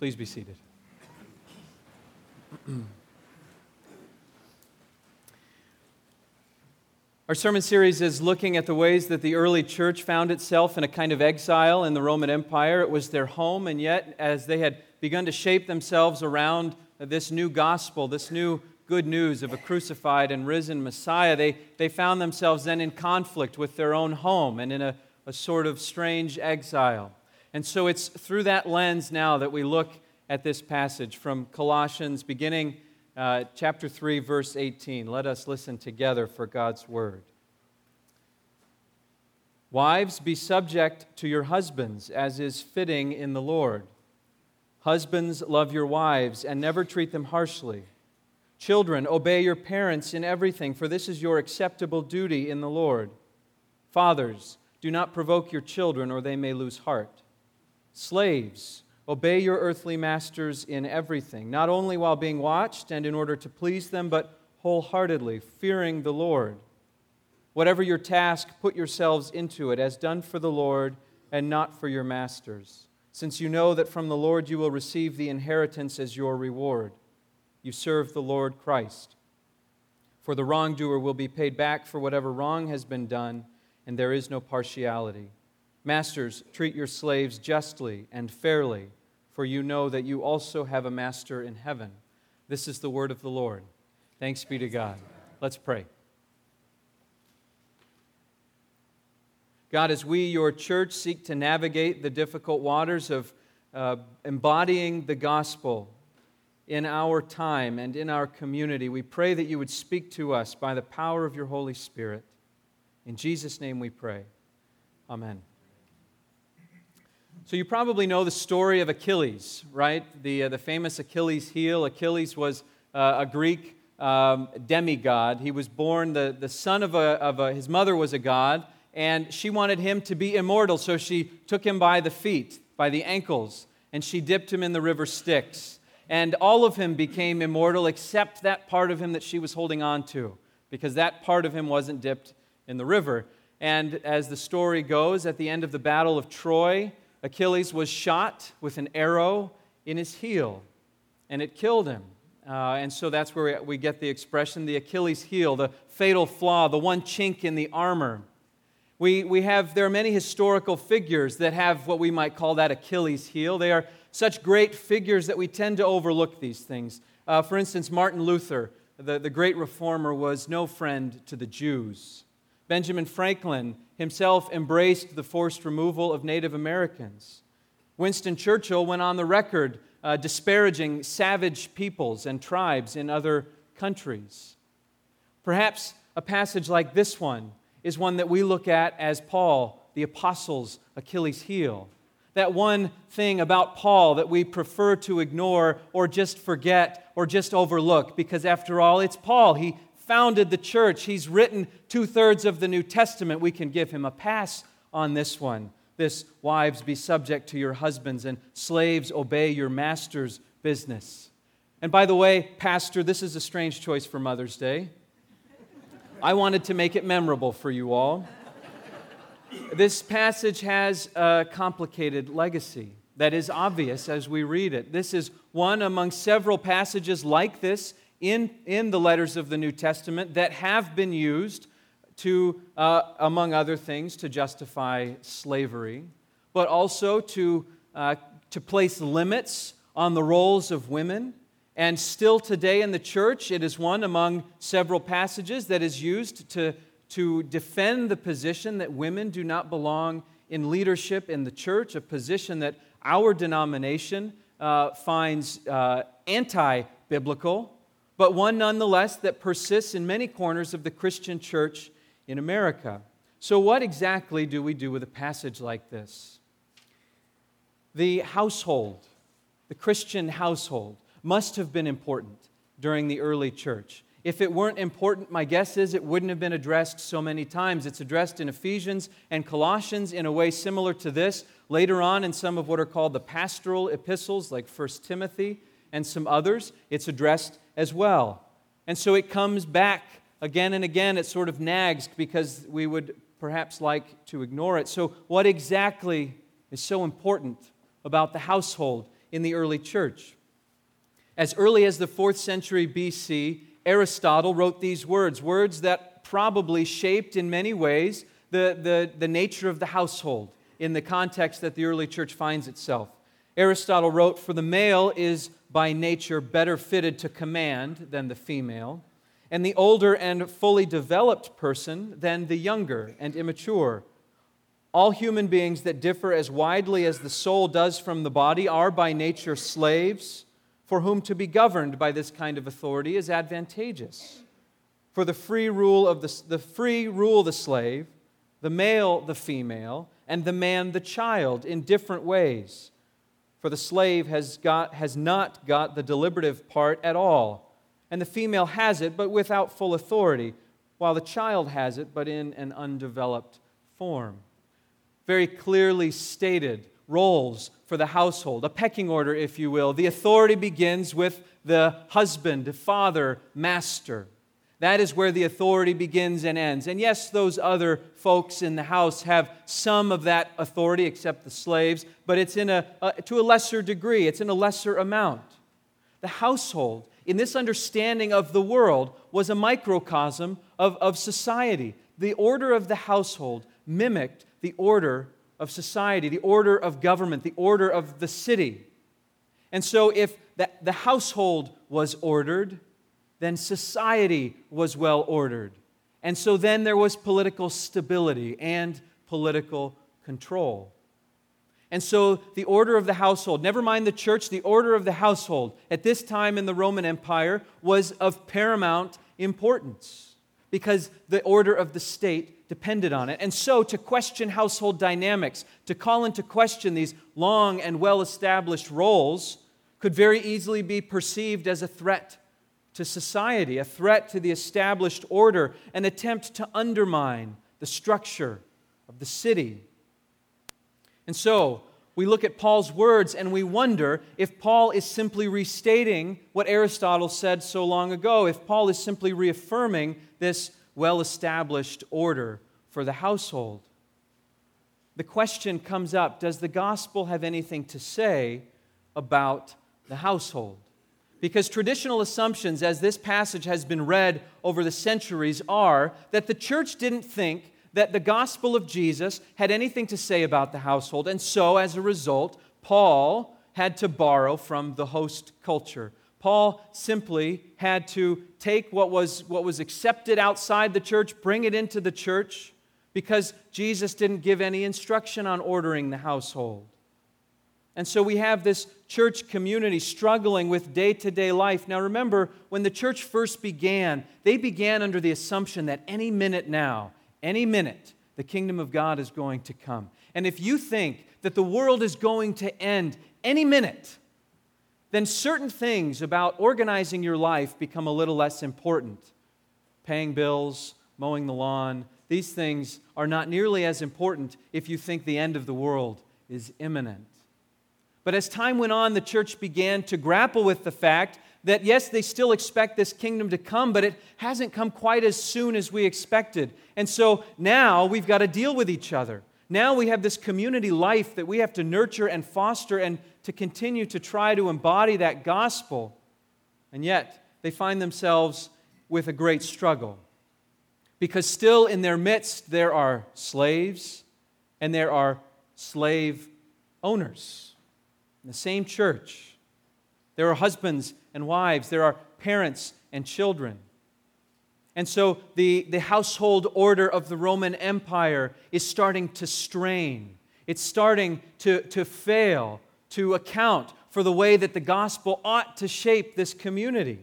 Please be seated. Our sermon series is looking at the ways that the early church found itself in a kind of exile in the Roman Empire. It was their home, and yet as they had begun to shape themselves around this new gospel, this new good news of a crucified and risen Messiah, they found themselves then in conflict with their own home and in a sort of strange exile. And so it's through that lens now that we look at this passage from Colossians, beginning chapter 3, verse 18. Let us listen together for God's word. Wives, be subject to your husbands, as is fitting in the Lord. Husbands, love your wives, and never treat them harshly. Children, obey your parents in everything, for this is your acceptable duty in the Lord. Fathers, do not provoke your children, or they may lose heart. Slaves, obey your earthly masters in everything, not only while being watched and in order to please them, but wholeheartedly, fearing the Lord. Whatever your task, put yourselves into it, as done for the Lord and not for your masters, since you know that from the Lord you will receive the inheritance as your reward. You serve the Lord Christ. For the wrongdoer will be paid back for whatever wrong has been done, and there is no partiality. Masters, treat your slaves justly and fairly, for you know that you also have a master in heaven. This is the word of the Lord. Thanks be to God. Let's pray. God, as we, your church, seek to navigate the difficult waters of embodying the gospel in our time and in our community, we pray that you would speak to us by the power of your Holy Spirit. In Jesus' name we pray. Amen. So you probably know the story of Achilles, right? The famous Achilles heel. Achilles was a Greek demigod. He was born the son of his mother was a god, and she wanted him to be immortal, so she took him by the feet, by the ankles, and she dipped him in the river Styx. And all of him became immortal except that part of him that she was holding on to, because that part of him wasn't dipped in the river. And as the story goes, at the end of the Battle of Troy, Achilles was shot with an arrow in his heel, and it killed him. And so that's where we get the expression, the Achilles heel, the fatal flaw, the one chink in the armor. There are many historical figures that have what we might call that Achilles heel. They are such great figures that we tend to overlook these things. For instance, Martin Luther, the great reformer, was no friend to the Jews. Benjamin Franklin himself embraced the forced removal of Native Americans. Winston Churchill went on the record disparaging savage peoples and tribes in other countries. Perhaps a passage like this one is one that we look at as Paul, the apostle's Achilles heel. That one thing about Paul that we prefer to ignore or just forget or just overlook, because after all, it's Paul. He founded the church. He's written 2/3 of the New Testament. We can give him a pass on this one. This, wives, be subject to your husbands, and slaves, obey your master's business. And by the way, Pastor, this is a strange choice for Mother's Day. I wanted to make it memorable for you all. This passage has a complicated legacy that is obvious as we read it. This is one among several passages like this in the letters of the New Testament that have been used to, among other things, to justify slavery, but also to place limits on the roles of women. And still today in the church, it is one among several passages that is used to defend the position that women do not belong in leadership in the church, a position that our denomination finds anti-biblical, but one nonetheless that persists in many corners of the Christian church in America. So what exactly do we do with a passage like this? The household, the Christian household, must have been important during the early church. If it weren't important, my guess is it wouldn't have been addressed so many times. It's addressed in Ephesians and Colossians in a way similar to this. Later on in some of what are called the pastoral epistles, like 1 Timothy and some others, it's addressed as well. And so it comes back again and again. It sort of nags because we would perhaps like to ignore it. So what exactly is so important about the household in the early church. As early as the 4th century BC, Aristotle wrote these words that probably shaped in many ways the nature of the household in the context that the early church finds itself. Aristotle wrote, "For the male is by nature better fitted to command than the female, and the older and fully developed person than the younger and immature. All human beings that differ as widely as the soul does from the body are by nature slaves, for whom to be governed by this kind of authority is advantageous. For the free rule the slave, the male the female, and the man the child in different ways. For the slave has not got the deliberative part at all, and the female has it, but without full authority, while the child has it, but in an undeveloped form." Very clearly stated roles for the household, a pecking order, if you will. The authority begins with the husband, father, master. That is where the authority begins and ends. And yes, those other folks in the house have some of that authority, except the slaves, but it's to a lesser degree. It's in a lesser amount. The household, in this understanding of the world, was a microcosm of society. The order of the household mimicked the order of society, the order of government, the order of the city. And so if the household was ordered, then society was well ordered. And so then there was political stability and political control. And so the order of the household, never mind the church, the order of the household at this time in the Roman Empire was of paramount importance because the order of the state depended on it. And so to question household dynamics, to call into question these long and well-established roles could very easily be perceived as a threat to society, a threat to the established order, an attempt to undermine the structure of the city. And so we look at Paul's words and we wonder if Paul is simply restating what Aristotle said so long ago, if Paul is simply reaffirming this well-established order for the household. The question comes up, does the gospel have anything to say about the household? Because traditional assumptions, as this passage has been read over the centuries, are that the church didn't think that the gospel of Jesus had anything to say about the household, and so, as a result, Paul had to borrow from the host culture. Paul simply had to take what was accepted outside the church, bring it into the church, because Jesus didn't give any instruction on ordering the household. And so we have this church community struggling with day-to-day life. Now remember, when the church first began, they began under the assumption that any minute now, any minute, the kingdom of God is going to come. And if you think that the world is going to end any minute, then certain things about organizing your life become a little less important. Paying bills, mowing the lawn, these things are not nearly as important if you think the end of the world is imminent. But as time went on, the church began to grapple with the fact that, yes, they still expect this kingdom to come, but it hasn't come quite as soon as we expected. And so now we've got to deal with each other. Now we have this community life that we have to nurture and foster and to continue to try to embody that gospel. And yet they find themselves with a great struggle. Because still in their midst there are slaves and there are slave owners. In the same church, there are husbands and wives, there are parents and children. And so the household order of the Roman Empire is starting to strain. It's starting to fail to account for the way that the gospel ought to shape this community.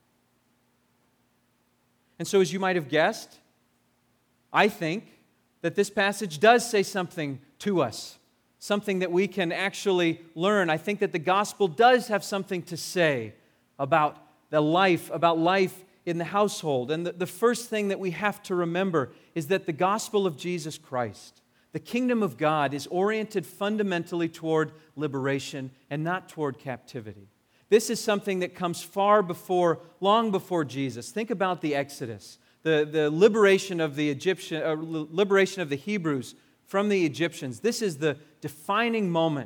And so, as you might have guessed, I think that this passage does say something to us. Something that we can actually learn. I think that the gospel does have something to say about life in the household. And the first thing that we have to remember is that the gospel of Jesus Christ, the kingdom of God, is oriented fundamentally toward liberation and not toward captivity. This is something that comes long before Jesus. Think about the Exodus, the liberation of the liberation of the Hebrews from the Egyptians. This is the defining moment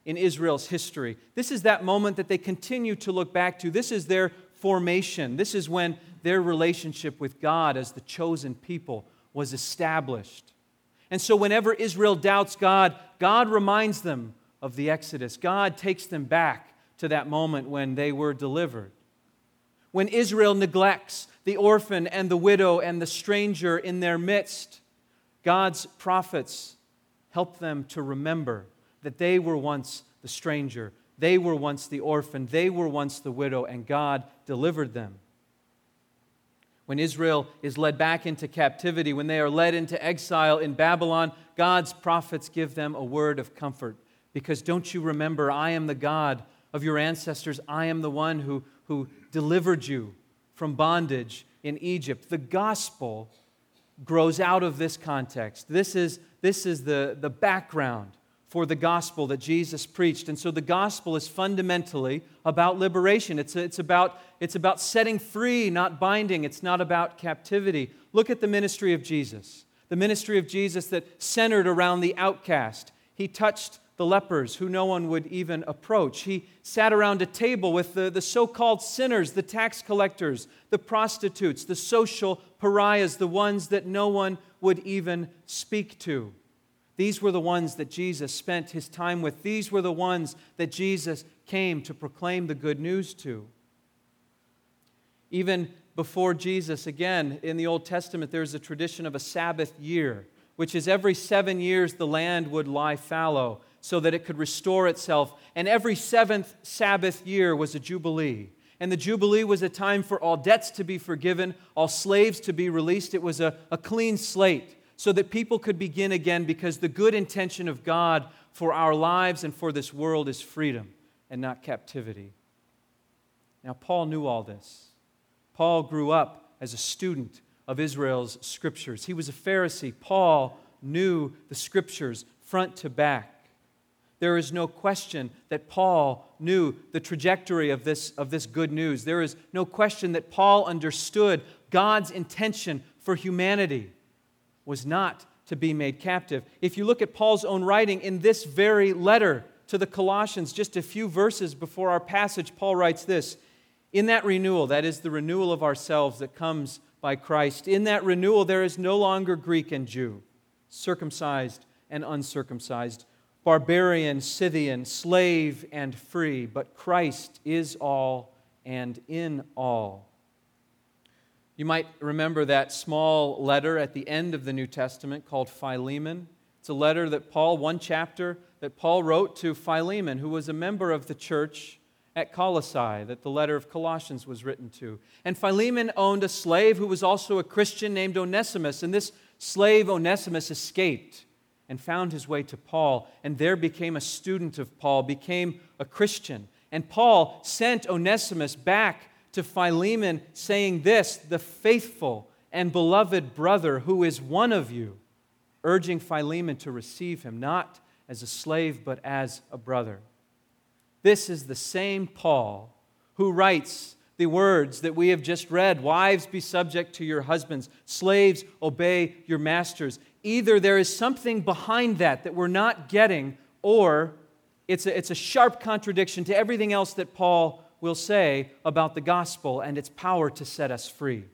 in Israel's history. This is that moment that they continue to look back to. This is their formation. This is when their relationship with God as the chosen people was established. And so whenever Israel doubts God, God reminds them of the Exodus. God takes them back to that moment when they were delivered. When Israel neglects the orphan and the widow and the stranger in their midst, God's prophets help them to remember that they were once the stranger, they were once the orphan, they were once the widow, and God delivered them. When Israel is led back into captivity, when they are led into exile in Babylon, God's prophets give them a word of comfort. Because don't you remember, I am the God of your ancestors. I am the one who delivered you from bondage in Egypt. The gospel grows out of this context. This is the background for the gospel that Jesus preached. And so the gospel is fundamentally about liberation. It's about setting free, not binding. It's not about captivity. Look at the ministry of Jesus. The ministry of Jesus that centered around the outcast. He touched the lepers who no one would even approach. He sat around a table with the so-called sinners, the tax collectors, the prostitutes, the social pariahs, the ones that no one would even speak to. These were the ones that Jesus spent his time with. These were the ones that Jesus came to proclaim the good news to. Even before Jesus, again, in the Old Testament, there's a tradition of a Sabbath year, which is every 7 years the land would lie fallow so that it could restore itself. And every seventh Sabbath year was a Jubilee. And the Jubilee was a time for all debts to be forgiven, all slaves to be released. It was a clean slate, so that people could begin again, because the good intention of God for our lives and for this world is freedom and not captivity. Now, Paul knew all this. Paul grew up as a student of Israel's scriptures. He was a Pharisee. Paul knew the scriptures front to back. There is no question that Paul knew the trajectory of this good news. There is no question that Paul understood God's intention for humanity was not to be made captive. If you look at Paul's own writing in this very letter to the Colossians, just a few verses before our passage, Paul writes this: in that renewal, that is the renewal of ourselves that comes by Christ, in that renewal there is no longer Greek and Jew, circumcised and uncircumcised, barbarian, Scythian, slave and free, but Christ is all and in all. You might remember that small letter at the end of the New Testament called Philemon. It's a letter that one chapter that Paul wrote to Philemon, who was a member of the church at Colossae, that the letter of Colossians was written to. And Philemon owned a slave who was also a Christian named Onesimus, and this slave Onesimus escaped and found his way to Paul, and there became a student of Paul, became a Christian. And Paul sent Onesimus back to Philemon, saying this: the faithful and beloved brother who is one of you, urging Philemon to receive him, not as a slave, but as a brother. This is the same Paul who writes the words that we have just read: wives, be subject to your husbands, slaves, obey your masters. Either there is something behind that we're not getting, or it's a sharp contradiction to everything else that Paul will say about the gospel and its power to set us free.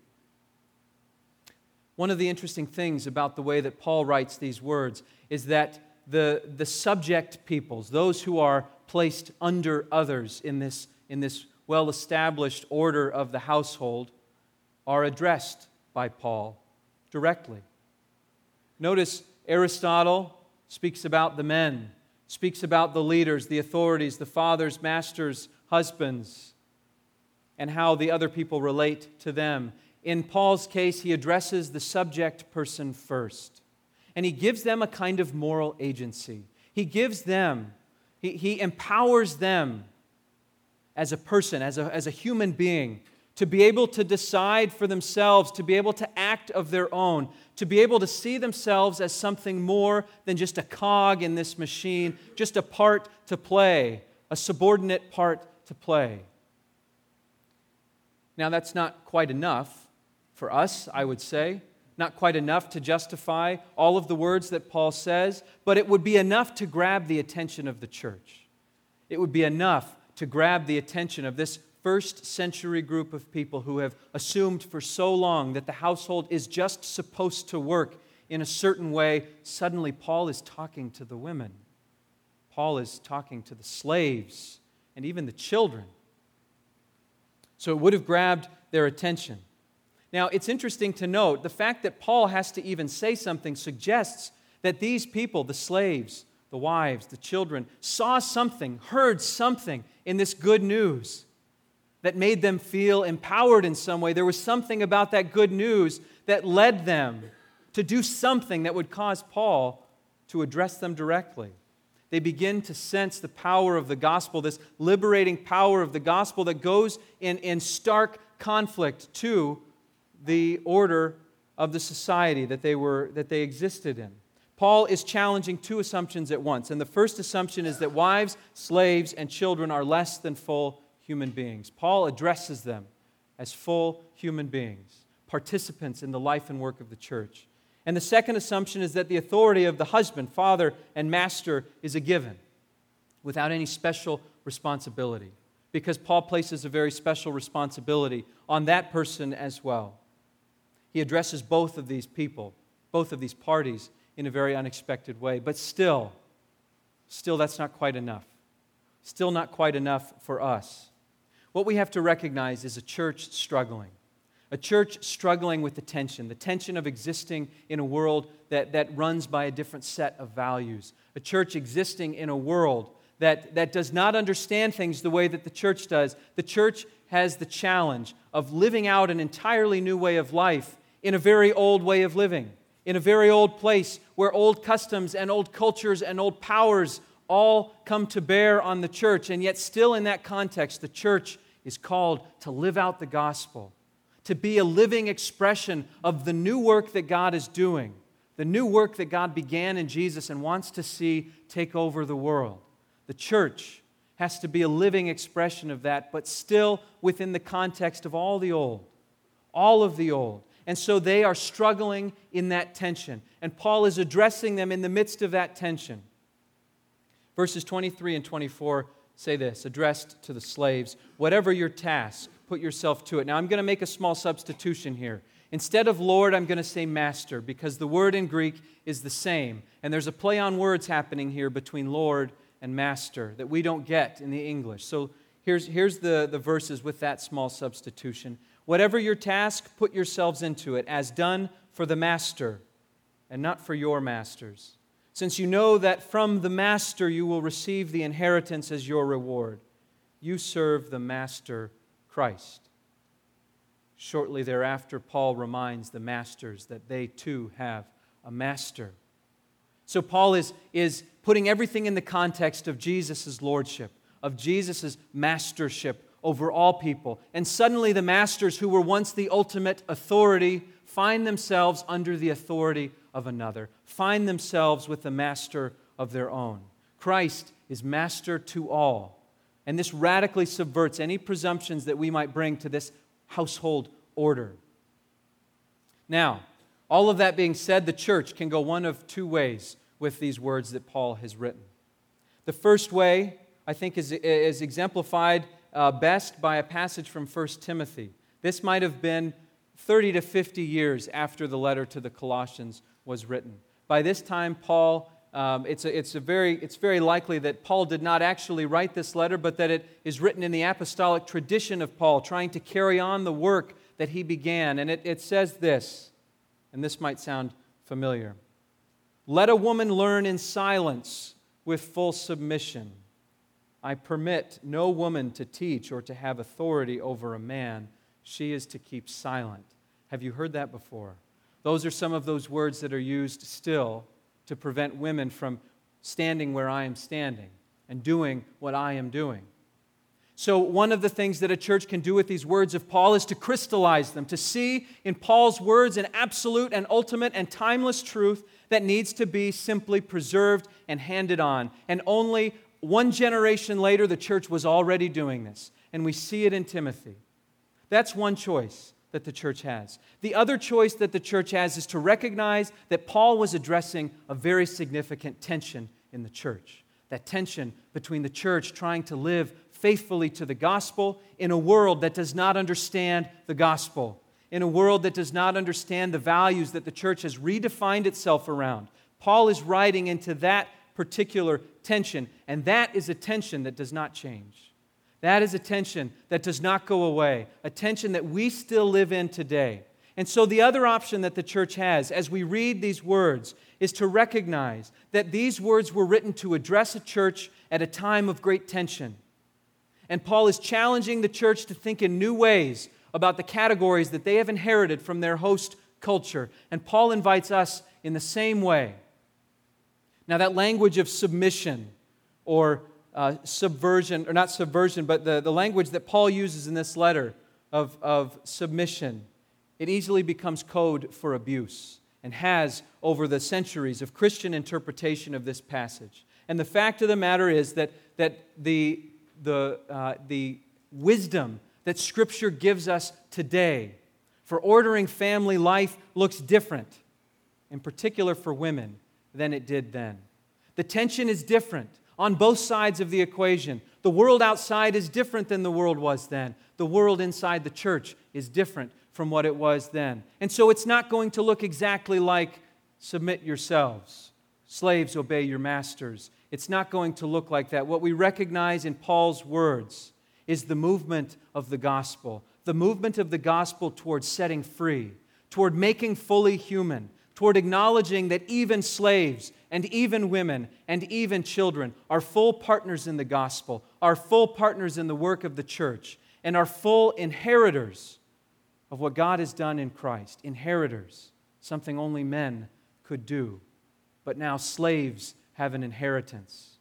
One of the interesting things about the way that Paul writes these words is that the subject peoples, those who are placed under others in this well-established order of the household, are addressed by Paul directly. Notice Aristotle speaks about the men, speaks about the leaders, the authorities, the fathers, masters, husbands, and how the other people relate to them. In Paul's case, he addresses the subject person first, and he gives them a kind of moral agency. He gives them, he empowers them as a person, as a human being, to be able to decide for themselves, to be able to act of their own, to be able to see themselves as something more than just a cog in this machine, just a part to play, a subordinate part to play. Now, that's not quite enough for us, I would say. Not quite enough to justify all of the words that Paul says, but it would be enough to grab the attention of the church. it would be enough to grab the attention of this first century group of people who have assumed for so long that the household is just supposed to work in a certain way. Suddenly, Paul is talking to the women. Paul is talking to the slaves and even the children. So it would have grabbed their attention. Now, it's interesting to note the fact that Paul has to even say something suggests that these people, the slaves, the wives, the children, saw something, heard something in this good news that made them feel empowered in some way. There was something about that good news that led them to do something that would cause Paul to address them directly. They begin to sense the power of the gospel, this liberating power of the gospel that goes in stark conflict to the order of the society that they existed in. Paul is challenging two assumptions at once. And the first assumption is that wives, slaves, and children are less than full human beings. Paul addresses them as full human beings, participants in the life and work of the church. And the second assumption is that the authority of the husband, father, and master is a given without any special responsibility, because Paul places a very special responsibility on that person as well. He addresses both of these people, both of these parties, in a very unexpected way. But still that's not quite enough. Still not quite enough for us. What we have to recognize is a church struggling. A church struggling with the tension of existing in a world that runs by a different set of values. A church existing in a world that does not understand things the way that the church does. The church has the challenge of living out an entirely new way of life in a very old way of living, in a very old place where old customs and old cultures and old powers all come to bear on the church. And yet still in that context, the church is called to live out the gospel, to be a living expression of the new work that God is doing, the new work that God began in Jesus and wants to see take over the world. The church has to be a living expression of that, but still within the context of all of the old. And so they are struggling in that tension. And Paul is addressing them in the midst of that tension. Verses 23 and 24 say this, addressed to the slaves, "Whatever your task, put yourself to it." Now I'm going to make a small substitution here. Instead of Lord, I'm going to say master, because the word in Greek is the same. And there's a play on words happening here between Lord and master that we don't get in the English. So here's the verses with that small substitution. "Whatever your task, put yourselves into it, as done for the master and not for your masters, since you know that from the master you will receive the inheritance as your reward. You serve the master Christ." Shortly thereafter, Paul reminds the masters that they too have a master. So Paul is putting everything in the context of Jesus' lordship, of Jesus' mastership over all people. And suddenly the masters who were once the ultimate authority find themselves under the authority of another, find themselves with a master of their own. Christ is master to all. And this radically subverts any presumptions that we might bring to this household order. Now, all of that being said, the church can go one of two ways with these words that Paul has written. The first way, I think, is exemplified best by a passage from 1 Timothy. This might have been 30 to 50 years after the letter to the Colossians was written. By this time, Paul, it's very likely that Paul did not actually write this letter, but that it is written in the apostolic tradition of Paul, trying to carry on the work that he began. And it says this, and this might sound familiar. "Let a woman learn in silence with full submission. I permit no woman to teach or to have authority over a man. She is to keep silent." Have you heard that before? Those are some of those words that are used still to prevent women from standing where I am standing and doing what I am doing. So one of the things that a church can do with these words of Paul is to crystallize them, to see in Paul's words an absolute and ultimate and timeless truth that needs to be simply preserved and handed on. And only one generation later, the church was already doing this. And we see it in Timothy. That's one choice that the church has. The other choice that the church has is to recognize that Paul was addressing a very significant tension in the church. that tension between the church trying to live faithfully to the gospel in a world that does not understand the gospel, in a world that does not understand the values that the church has redefined itself around. Paul is writing into that particular tension, and that is a tension that does not change. That is a tension that does not go away, a tension that we still live in today. And so the other option that the church has as we read these words is to recognize that these words were written to address a church at a time of great tension. And Paul is challenging the church to think in new ways about the categories that they have inherited from their host culture. And Paul invites us in the same way. Now, that language of submission or subversion, or not subversion, but the language that Paul uses in this letter of submission, it easily becomes code for abuse and has over the centuries of Christian interpretation of this passage. And the fact of the matter is that the wisdom that Scripture gives us today for ordering family life looks different, in particular for women, than it did then. The tension is different on both sides of the equation. The world outside is different than the world was then. The world inside the church is different from what it was then. And so it's not going to look exactly like submit yourselves, slaves obey your masters. It's not going to look like that. What we recognize in Paul's words is the movement of the gospel toward setting free, toward making fully human, toward acknowledging that even slaves and even women and even children are full partners in the gospel, are full partners in the work of the church, and are full inheritors of what God has done in Christ. Inheritors, something only men could do. But now slaves have an inheritance.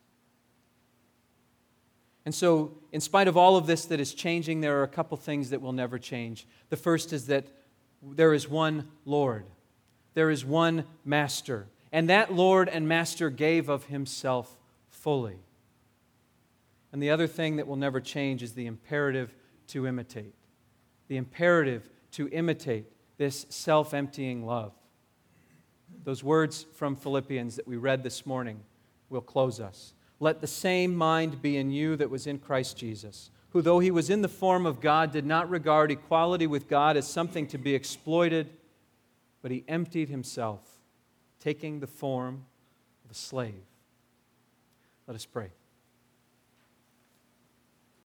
And so, in spite of all of this that is changing, there are a couple things that will never change. The first is that there is one Lord. There is one Master. And that Lord and Master gave of Himself fully. And the other thing that will never change is the imperative to imitate. The imperative to imitate this self-emptying love. Those words from Philippians that we read this morning will close us. Let the same mind be in you that was in Christ Jesus, who though He was in the form of God, did not regard equality with God as something to be exploited, but He emptied Himself, taking the form of a slave. Let us pray.